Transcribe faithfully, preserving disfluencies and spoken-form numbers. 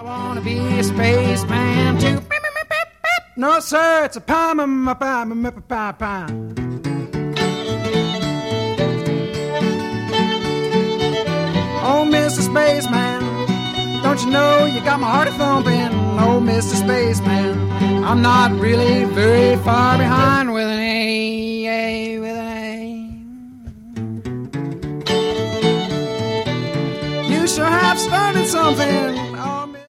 wanna be a spaceman too. No, sir, it's a pie, pie, pie, pie, pie. Oh, Mister Spaceman, don't you know you got my heart a-thumping? Oh, Mister Spaceman, I'm not really very far behind with an A, A, with an A. You sure have started something